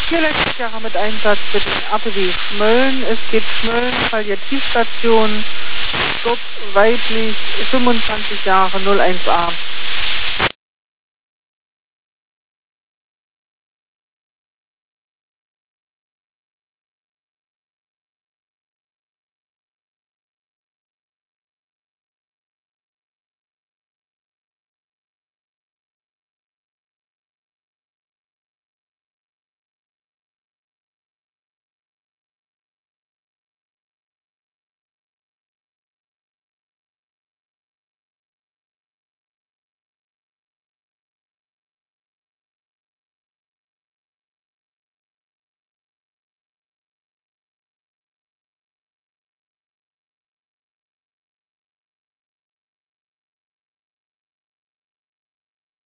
64 Jahre mit Einsatz für den APW Schmölln. Es geht Schmölln, Palliativstation, Stopp, weiblich, 25 Jahre, 01a.